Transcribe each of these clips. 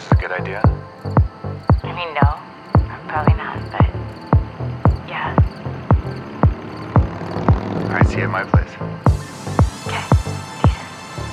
this is a good idea? I mean, no, probably not, but yeah. Alright, see you at my place. Okay, decent.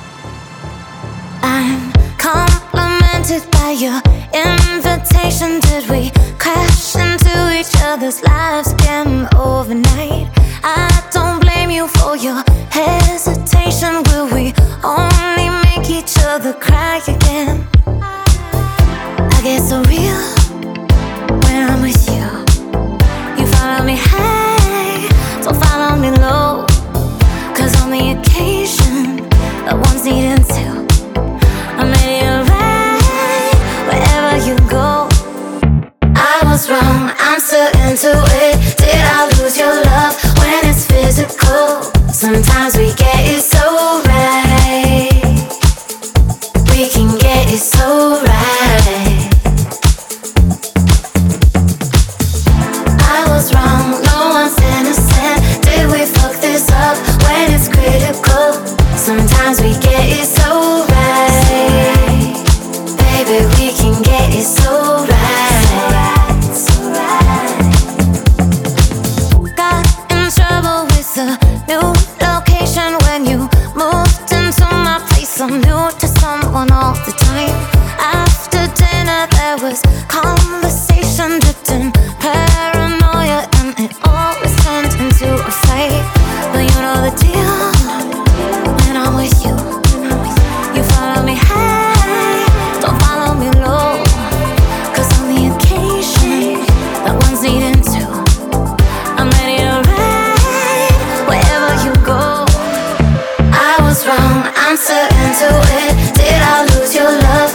I'm complimented by your invitation. Did we crash into each other's lives again overnight? I don't blame you for your hesitation. Will we only make each other cry again? I get so real when I'm with you. You follow me high, don't follow me low. Cause on the occasion that one's needing two, I'm ready to ride wherever you go. I was wrong, I'm still into it. Did I lose your love when it's physical? Sometimes we get it so right. We can get it so right. I was wrong, no one's innocent. Did we fuck this up when it's critical? Sometimes we get it so right. Baby, we can get it so right. Got in trouble with a new location when you moved into my place. I'm new to someone all the time. After dinner there was conversation dripped in paranoia, and it always turned into a fight. But you know the deal. When I'm with you, you follow me high, don't follow me low. Cause on the occasion that one's needing two, I'm ready to ride wherever you go. I was wrong, I'm still into it. Did I lose your love